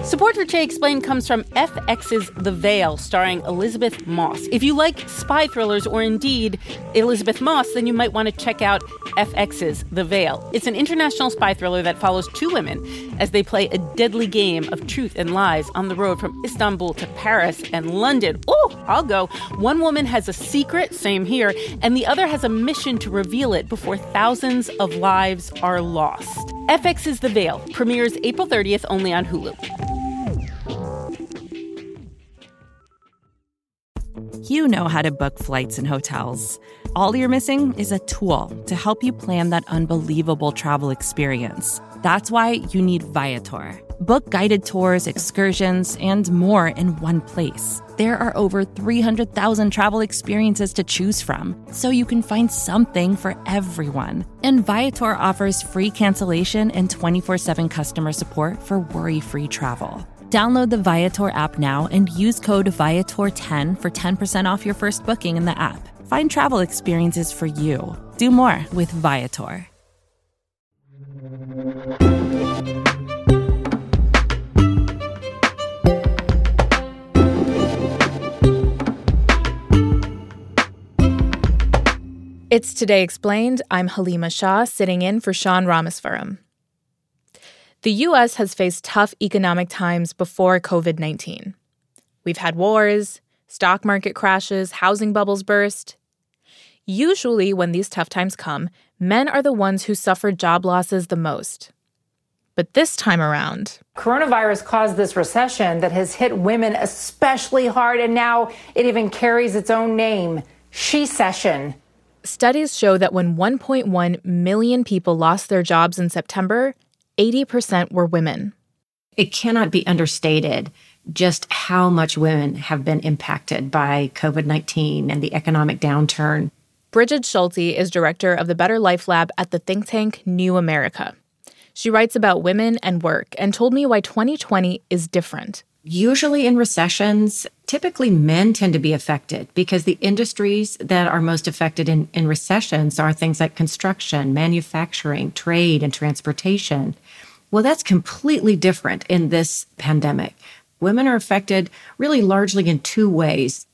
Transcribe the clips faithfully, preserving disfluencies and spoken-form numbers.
Support for Che Explained comes from F X's The Veil, starring Elizabeth Moss. If you like spy thrillers or indeed Elizabeth Moss, then you might want to check out F X's The Veil. It's an international spy thriller that follows two women as they play a deadly game of truth and lies on the road from Istanbul to Paris and London. Oh, I'll go. One woman has a secret, same here, and the other has a mission to reveal it before thousands of lives are lost. F X's The Veil premieres April thirtieth only on Hulu. You know how to book flights and hotels. All you're missing is a tool to help you plan that unbelievable travel experience. That's why you need Viator. Book guided tours, excursions, and more in one place. There are over three hundred thousand travel experiences to choose from, so you can find something for everyone. And Viator offers free cancellation and twenty-four seven customer support for worry-free travel. Download the Viator app now and use code Viator ten for ten percent off your first booking in the app. Find travel experiences for you. Do more with Viator. It's Today Explained. I'm Halima Shah, sitting in for Sean Ramaswaram. The U S has faced tough economic times before covid nineteen. We've had wars, stock market crashes, housing bubbles burst. Usually, when these tough times come, men are the ones who suffer job losses the most. But this time around, coronavirus caused this recession that has hit women especially hard, and now it even carries its own name, She-cession. Studies show that when one point one million people lost their jobs in September, eighty percent were women. It cannot be understated just how much women have been impacted by covid nineteen and the economic downturn. Brigid Schulte is director of the Better Life Lab at the think tank New America. She writes about women and work and told me why twenty twenty is different. Usually in recessions, typically men tend to be affected because the industries that are most affected in, in recessions are things like construction, manufacturing, trade, and transportation. Well, that's completely different in this pandemic. Women are affected really largely in two ways.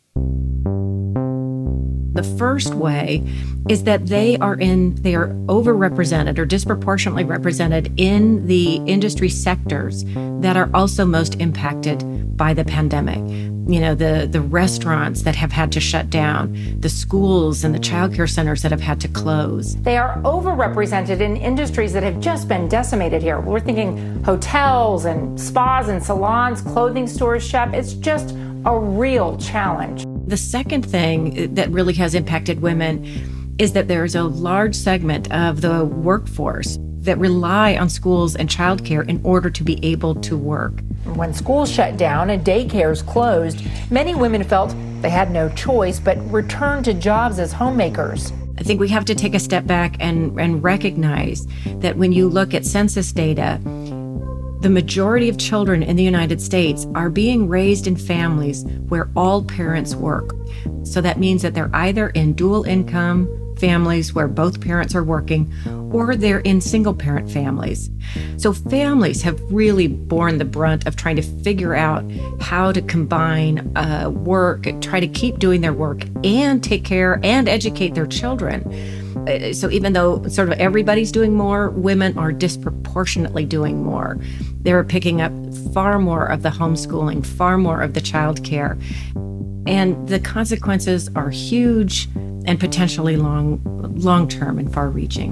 The first way is that they are in, they are overrepresented or disproportionately represented in the industry sectors that are also most impacted by the pandemic. You know, the, the restaurants that have had to shut down, the schools and the childcare centers that have had to close. They are overrepresented in industries that have just been decimated here. We're thinking hotels and spas and salons, clothing stores, shop. It's just a real challenge. The second thing that really has impacted women is that there's a large segment of the workforce that rely on schools and childcare in order to be able to work. When schools shut down and daycares closed, many women felt they had no choice but returned to jobs as homemakers. I think we have to take a step back and, and recognize that when you look at census data, the majority of children in the United States are being raised in families where all parents work. So that means that they're either in dual income families where both parents are working, or they're in single-parent families. So families have really borne the brunt of trying to figure out how to combine uh, work, try to keep doing their work, and take care and educate their children. Uh, so even though sort of everybody's doing more, women are disproportionately doing more. They're picking up far more of the homeschooling, far more of the childcare. And the consequences are huge and potentially long, long-term and far-reaching.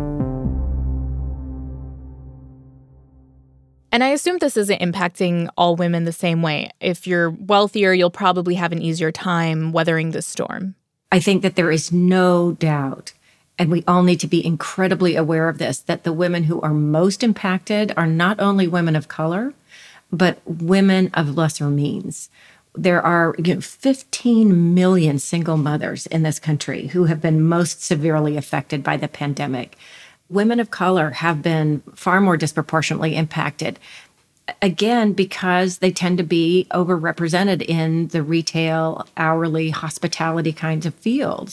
And I assume this isn't impacting all women the same way. If you're wealthier, you'll probably have an easier time weathering this storm. I think that there is no doubt, and we all need to be incredibly aware of this, that the women who are most impacted are not only women of color, but women of lesser means. There are you know, fifteen million single mothers in this country who have been most severely affected by the pandemic. Women of color have been far more disproportionately impacted, again, because they tend to be overrepresented in the retail, hourly, hospitality kinds of fields.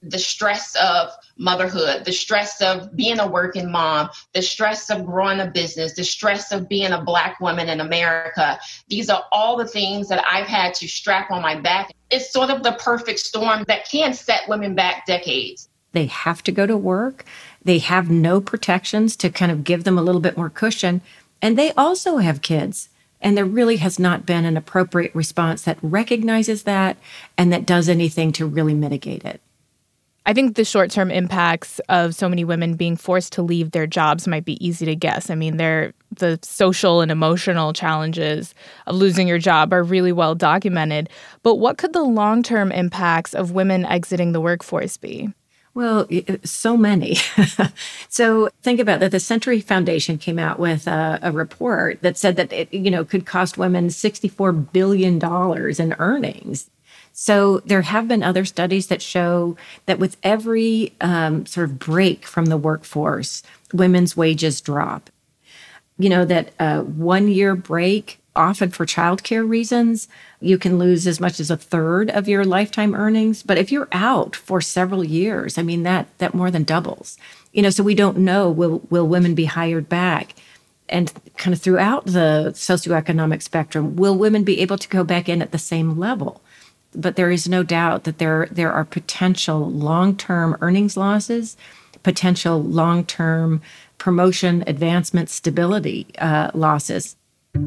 the stress of motherhood, the stress of being a working mom, the stress of growing a business, the stress of being a Black woman in America. These are all the things that I've had to strap on my back. It's sort of the perfect storm that can set women back decades. They have to go to work. They have no protections to kind of give them a little bit more cushion. And they also have kids. And there really has not been an appropriate response that recognizes that and that does anything to really mitigate it. I think the short-term impacts of so many women being forced to leave their jobs might be easy to guess. I mean, they're, the social and emotional challenges of losing your job are really well documented. But what could the long-term impacts of women exiting the workforce be? Well, so many. So think about that. The Century Foundation came out with a, a report that said that it, you know, could cost women sixty-four billion dollars in earnings. So there have been other studies that show that with every um, sort of break from the workforce, women's wages drop. You know, that uh, one-year break, often for childcare reasons, you can lose as much as a third of your lifetime earnings. But if you're out for several years, I mean, that that more than doubles. You know, so we don't know, will will women be hired back? And kind of throughout the socioeconomic spectrum, will women be able to go back in at the same level? But there is no doubt that there there are potential long-term earnings losses, potential long-term promotion, advancement, stability uh, losses.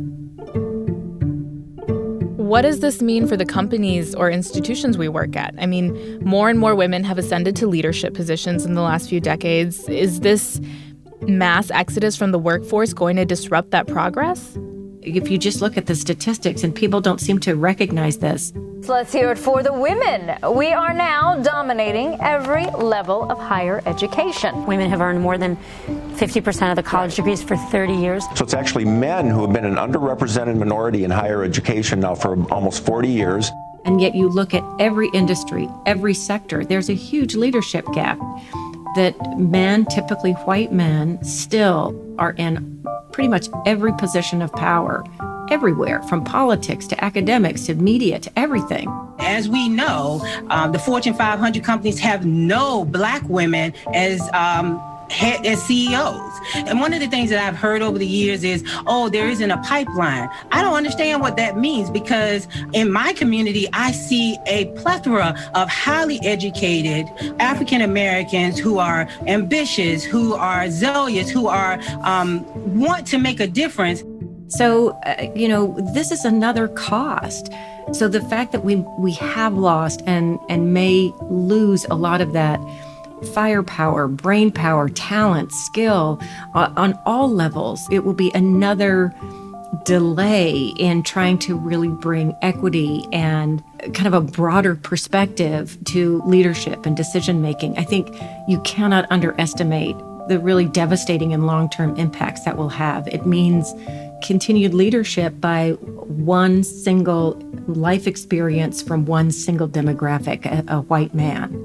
What does this mean for the companies or institutions we work at? I mean, more and more women have ascended to leadership positions in the last few decades. Is this mass exodus from the workforce going to disrupt that progress? If you just look at the statistics, and people don't seem to recognize this. So let's hear it for the women. We are now dominating every level of higher education. Women have earned more than fifty percent of the college degrees for thirty years. So it's actually men who have been an underrepresented minority in higher education now for almost forty years. And yet you look at every industry, every sector, there's a huge leadership gap that men, typically white men, still are in pretty much every position of power, everywhere, from politics to academics to media to everything. As we know, um, the Fortune five hundred companies have no Black women as um, head, as C E Os. And one of the things that I've heard over the years is, oh, there isn't a pipeline. I don't understand what that means, because in my community, I see a plethora of highly educated African Americans who are ambitious, who are zealous, who are um, want to make a difference. So, uh, you know, this is another cost. So the fact that we we have lost and and may lose a lot of that firepower, brain power, talent, skill uh, on all levels, it will be another delay in trying to really bring equity and kind of a broader perspective to leadership and decision making. I think you cannot underestimate the really devastating and long-term impacts that will have. It means continued leadership by one single life experience from one single demographic, a, a white man.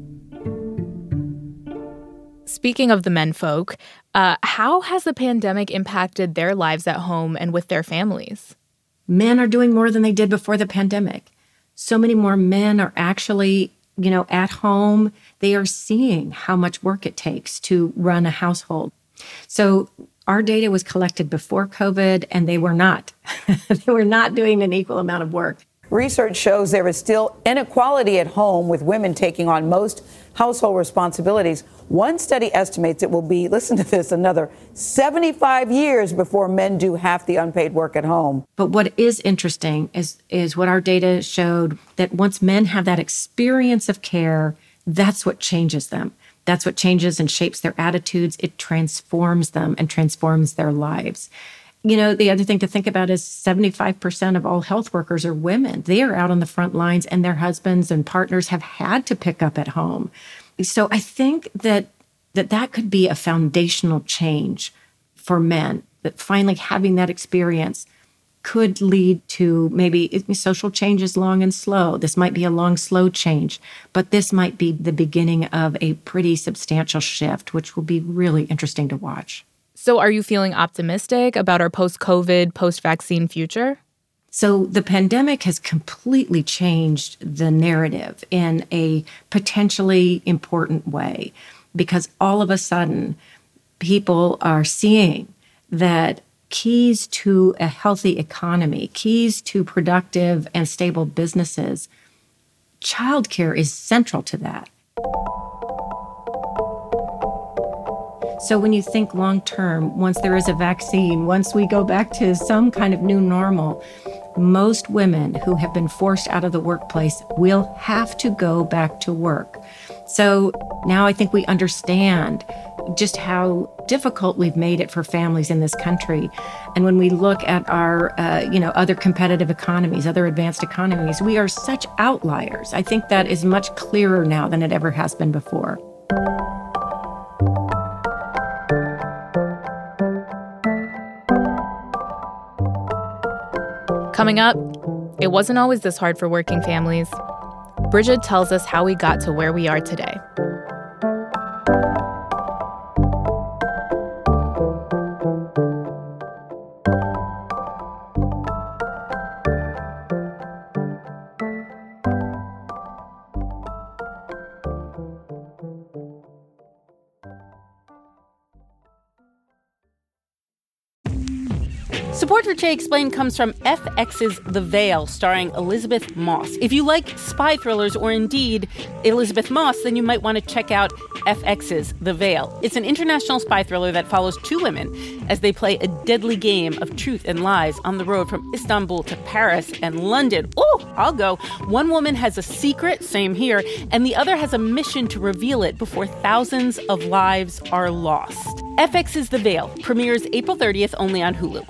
Speaking of the menfolk, uh, how has the pandemic impacted their lives at home and with their families? Men are doing more than they did before the pandemic. So many more men are actually, you know, at home. They are seeing how much work it takes to run a household. So our data was collected before COVID, and they were not. They were not doing an equal amount of work. Research shows there is still inequality at home, with women taking on most household responsibilities. One study estimates it will be, listen to this, another seventy-five years before men do half the unpaid work at home. But what is interesting is, is what our data showed, that once men have that experience of care, that's what changes them. That's what changes and shapes their attitudes. It transforms them and transforms their lives. You know, the other thing to think about is seventy-five percent of all health workers are women. They are out on the front lines, and their husbands and partners have had to pick up at home. So I think that that, that could be a foundational change for men, that finally having that experience could lead to maybe social changes, long and slow. This might be a long, slow change, but this might be the beginning of a pretty substantial shift, which will be really interesting to watch. So are you feeling optimistic about our post-COVID, post-vaccine future? So the pandemic has completely changed the narrative in a potentially important way, because all of a sudden people are seeing that keys to a healthy economy, keys to productive and stable businesses, childcare is central to that. So when you think long term, once there is a vaccine, once we go back to some kind of new normal, most women who have been forced out of the workplace will have to go back to work. So now I think we understand just how difficult we've made it for families in this country. And when we look at our, uh, you know, other competitive economies, other advanced economies, we are such outliers. I think that is much clearer now than it ever has been before. Coming up, it wasn't always this hard for working families. Bridget tells us how we got to where we are today. Support for Che Explained comes from F X's The Veil, starring Elisabeth Moss. If you like spy thrillers or indeed Elisabeth Moss, then you might want to check out F X's The Veil. It's an international spy thriller that follows two women as they play a deadly game of truth and lies on the road from Istanbul to Paris and London. Oh, I'll go. One woman has a secret, same here, and the other has a mission to reveal it before thousands of lives are lost. F X's The Veil premieres April thirtieth only on Hulu.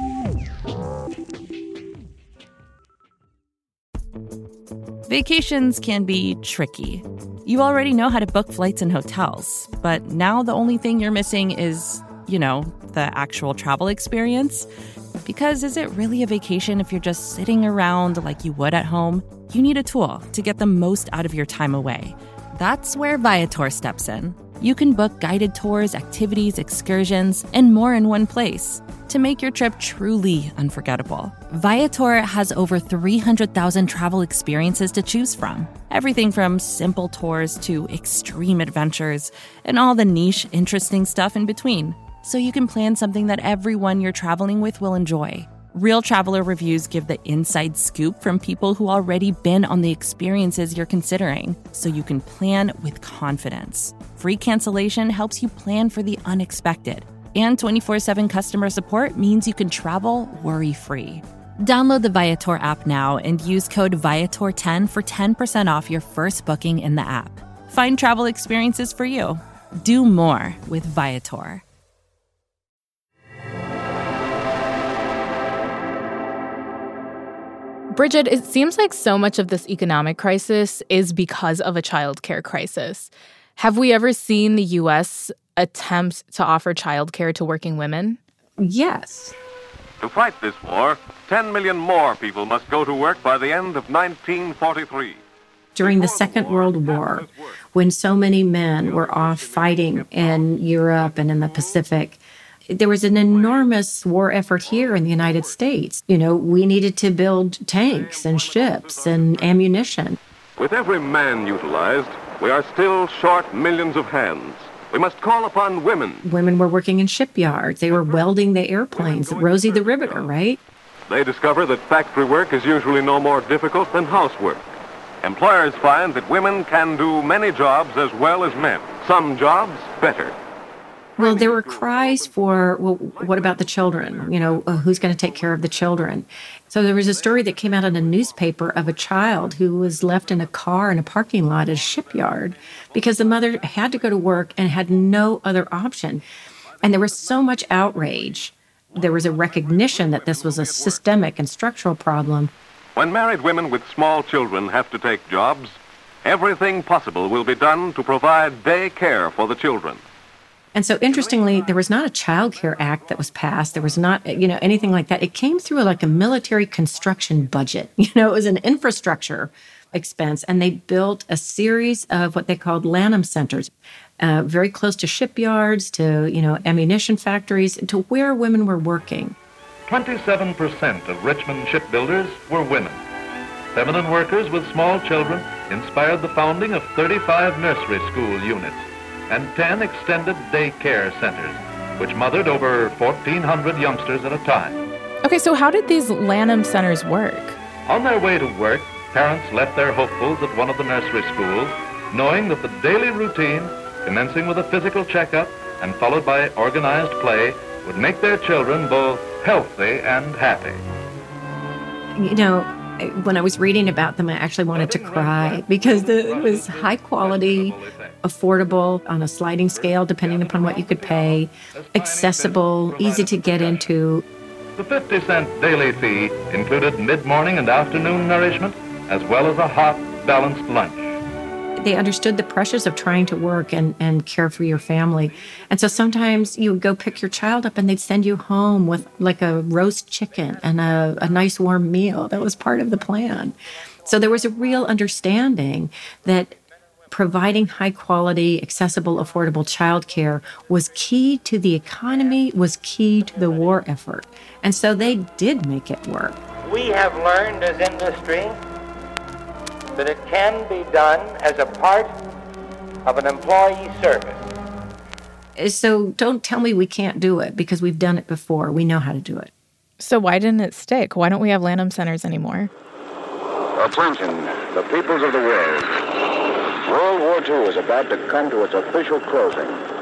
Vacations can be tricky. You already know how to book flights and hotels, but now the only thing you're missing is, you know, the actual travel experience. Because is it really a vacation if you're just sitting around like you would at home? You need a tool to get the most out of your time away. That's where Viator steps in. You can book guided tours, activities, excursions, and more in one place to make your trip truly unforgettable. Viator has over three hundred thousand travel experiences to choose from. Everything from simple tours to extreme adventures and all the niche, interesting stuff in between. So you can plan something that everyone you're traveling with will enjoy. Real traveler reviews give the inside scoop from people who already been on the experiences you're considering, so you can plan with confidence. Free cancellation helps you plan for the unexpected. And twenty-four seven customer support means you can travel worry-free. Download the Viator app now and use code Viator ten for ten percent off your first booking in the app. Find travel experiences for you. Do more with Viator. Bridget, it seems like so much of this economic crisis is because of a childcare crisis. Have we ever seen the U S attempt to offer childcare to working women? Yes. To fight this war, ten million more people must go to work by the end of nineteen forty-three. During the Second World War, when so many men were off fighting in Europe and in the Pacific, there was an enormous war effort here in the United States. You know, we needed to build tanks and ships and ammunition. With every man utilized, we are still short millions of hands. We must call upon women. Women were working in shipyards. They were welding the airplanes. Rosie the Riveter, right? They discover that factory work is usually no more difficult than housework. Employers find that women can do many jobs as well as men. Some jobs better. Well, there were cries for, well, what about the children? You know, uh, who's going to take care of the children? So there was a story that came out in a newspaper of a child who was left in a car in a parking lot at a shipyard because the mother had to go to work and had no other option. And there was so much outrage. There was a recognition that this was a systemic and structural problem. When married women with small children have to take jobs, everything possible will be done to provide day care for the children. And so, interestingly, there was not a Child Care Act that was passed. There was not, you know, anything like that. It came through like a military construction budget. You know, it was an infrastructure expense. And they built a series of what they called Lanham Centers, uh, very close to shipyards, to, you know, ammunition factories, to where women were working. twenty-seven percent of Richmond shipbuilders were women. Feminine workers with small children inspired the founding of thirty-five nursery school units and ten extended day care centers, which mothered over fourteen hundred youngsters at a time. Okay, so how did these Lanham centers work? On their way to work, parents left their hopefuls at one of the nursery schools, knowing that the daily routine, commencing with a physical checkup and followed by organized play, would make their children both healthy and happy. You know, when I was reading about them, I actually wanted to cry because the, it was high quality, affordable on a sliding scale, depending upon what you could pay, accessible, easy to get into. The fifty cent daily fee included mid-morning and afternoon nourishment, as well as a hot, balanced lunch. They understood the pressures of trying to work and, and care for your family. And so sometimes you would go pick your child up and they'd send you home with like a roast chicken and a, a nice warm meal. That was part of the plan. So there was a real understanding that providing high quality, accessible, affordable childcare was key to the economy, was key to the war effort. And so they did make it work. We have learned as industry that it can be done as a part of an employee service. So don't tell me we can't do it, because we've done it before. We know how to do it. So why didn't it stick? Why don't we have Lanham centers anymore? Attention, the peoples of the world. World War Two is about to come to its official closing.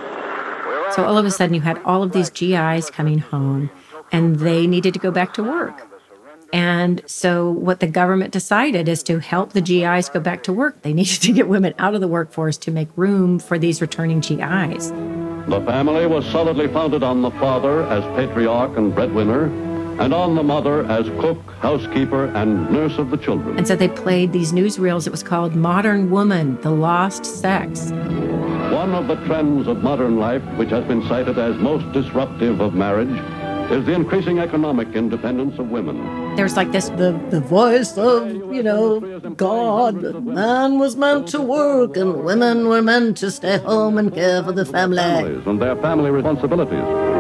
So all of a sudden you had all of these G Is coming home, and they needed to go back to work. And so what the government decided is to help the G Is go back to work. They needed to get women out of the workforce to make room for these returning G Is. The family was solidly founded on the father as patriarch and breadwinner, and on the mother as cook, housekeeper, and nurse of the children. And so they played these newsreels. It was called Modern Woman, The Lost Sex. One of the trends of modern life, which has been cited as most disruptive of marriage, is the increasing economic independence of women. There's like this, the, the voice of, you know, God. Man was meant to work and women were meant to stay home and care for the family. Families and their family responsibilities.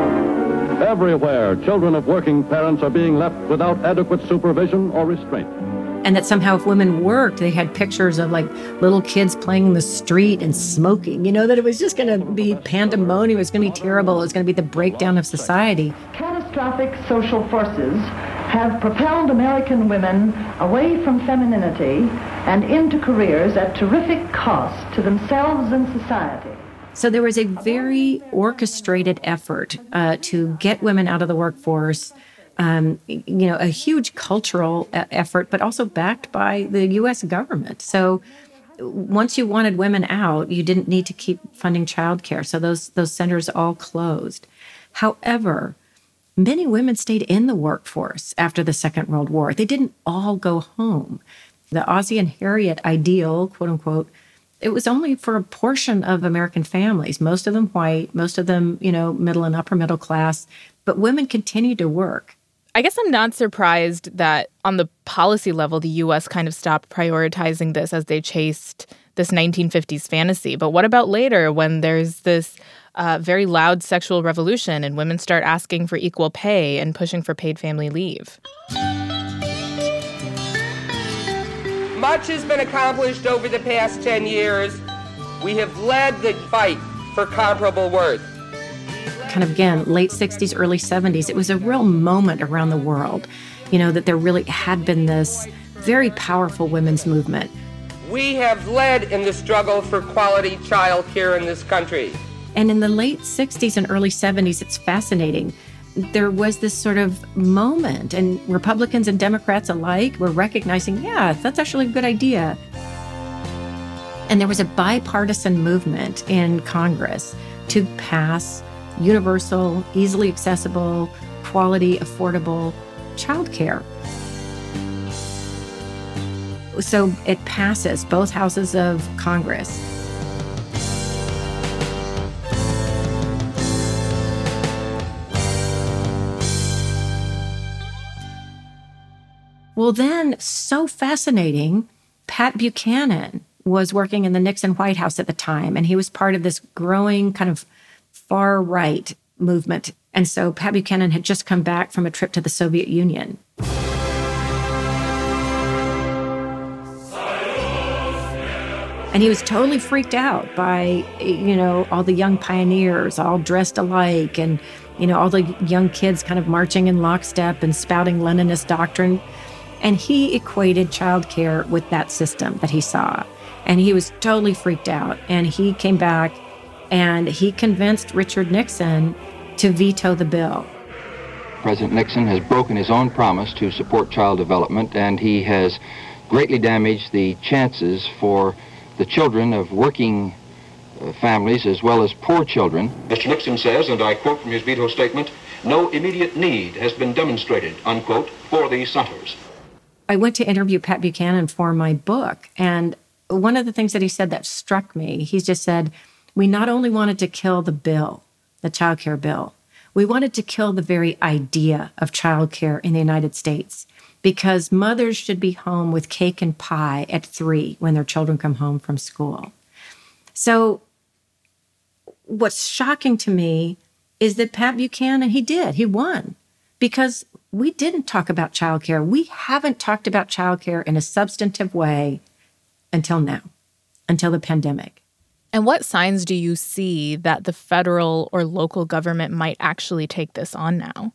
Everywhere, children of working parents are being left without adequate supervision or restraint. And that somehow if women worked, they had pictures of like little kids playing in the street and smoking, you know, that it was just going to be pandemonium. It was going to be terrible. It was going to be the breakdown of society. Catastrophic social forces have propelled American women away from femininity and into careers at terrific cost to themselves and society. So there was a very orchestrated effort uh, to get women out of the workforce. Um, you know, a huge cultural effort, but also backed by the U S government. So once you wanted women out, you didn't need to keep funding childcare. So those those centers all closed. However, many women stayed in the workforce after the Second World War. They didn't all go home. The Ozzie and Harriet ideal, quote unquote, it was only for a portion of American families, most of them white, most of them, you know, middle and upper middle class, but women continued to work. I guess I'm not surprised that on the policy level, the U S kind of stopped prioritizing this as they chased this nineteen fifties fantasy. But what about later when there's this uh, very loud sexual revolution and women start asking for equal pay and pushing for paid family leave? Much has been accomplished over the past ten years. We have led the fight for comparable worth. Kind of, again, late sixties, early seventies, it was a real moment around the world, you know, that there really had been this very powerful women's movement. We have led in the struggle for quality child care in this country. And in the late sixties and early seventies, it's fascinating. There was this sort of moment, and Republicans and Democrats alike were recognizing, yeah, that's actually a good idea. And there was a bipartisan movement in Congress to pass universal, easily accessible, quality, affordable childcare. So it passes both houses of Congress. Well, then, so fascinating, Pat Buchanan was working in the Nixon White House at the time, and he was part of this growing kind of far-right movement. And so Pat Buchanan had just come back from a trip to the Soviet Union. And he was totally freaked out by, you know, all the young pioneers all dressed alike and, you know, all the young kids kind of marching in lockstep and spouting Leninist doctrine. And he equated childcare with that system that he saw. And he was totally freaked out. And he came back and he convinced Richard Nixon to veto the bill. President Nixon has broken his own promise to support child development, and he has greatly damaged the chances for the children of working uh, families as well as poor children. Mister Nixon says, and I quote from his veto statement, "No immediate need has been demonstrated," unquote, for these centers. I went to interview Pat Buchanan for my book, and one of the things that he said that struck me, he just said, we not only wanted to kill the bill, the child care bill, we wanted to kill the very idea of child care in the United States, because mothers should be home with cake and pie at three when their children come home from school. So what's shocking to me is that Pat Buchanan, he did, he won, because we didn't talk about childcare. We haven't talked about childcare in a substantive way until now, until the pandemic. And what signs do you see that the federal or local government might actually take this on now?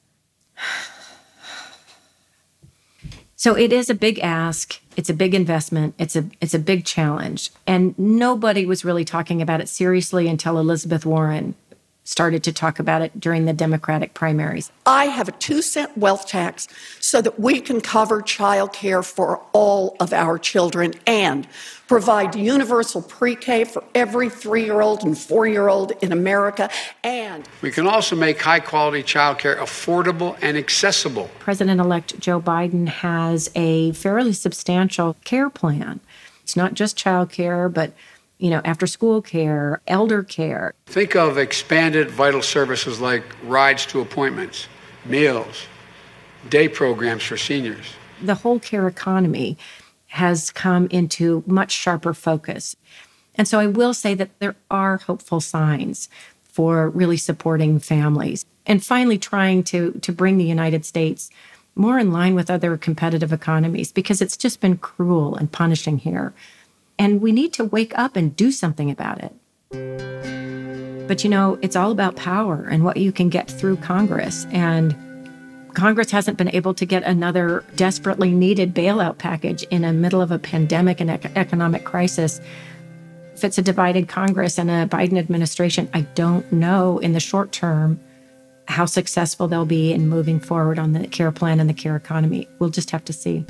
So it is a big ask. It's a big investment. It's a it's a big challenge. And nobody was really talking about it seriously until Elizabeth Warren started to talk about it during the Democratic primaries. I have a two-cent wealth tax so that we can cover child care for all of our children and provide universal pre-K for every three-year-old and four-year-old in America. And we can also make high-quality child care affordable and accessible. President-elect Joe Biden has a fairly substantial care plan. It's not just child care, but you know, after-school care, elder care. Think of expanded vital services like rides to appointments, meals, day programs for seniors. The whole care economy has come into much sharper focus. And so I will say that there are hopeful signs for really supporting families and finally trying to, to bring the United States more in line with other competitive economies, because it's just been cruel and punishing here. And we need to wake up and do something about it. But, you know, it's all about power and what you can get through Congress. And Congress hasn't been able to get another desperately needed bailout package in the middle of a pandemic and ec- economic crisis. If it's a divided Congress and a Biden administration, I don't know in the short term how successful they'll be in moving forward on the care plan and the care economy. We'll just have to see.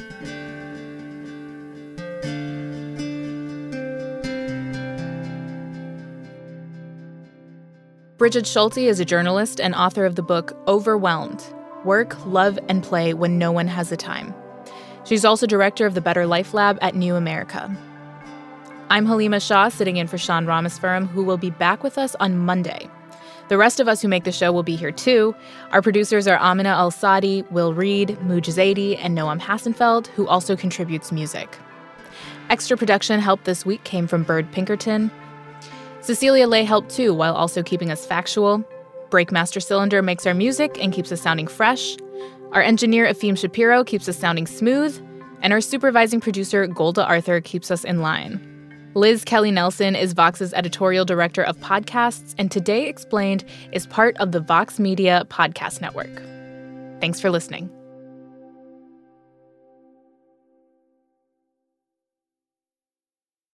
Brigid Schulte is a journalist and author of the book Overwhelmed: Work, Love, and Play When No One Has the Time. She's also director of the Better Life Lab at New America. I'm Halima Shah, sitting in for Sean Rameswaram, who will be back with us on Monday. The rest of us who make the show will be here too. Our producers are Amina Al-Sadi, Will Reed, Muj Zaidi, and Noam Hassenfeld, who also contributes music. Extra production help this week came from Bird Pinkerton. Cecilia Lay helped too, while also keeping us factual. Breakmaster Cylinder makes our music and keeps us sounding fresh. Our engineer, Afim Shapiro, keeps us sounding smooth. And our supervising producer, Golda Arthur, keeps us in line. Liz Kelly Nelson is Vox's editorial director of podcasts, and Today Explained is part of the Vox Media Podcast Network. Thanks for listening.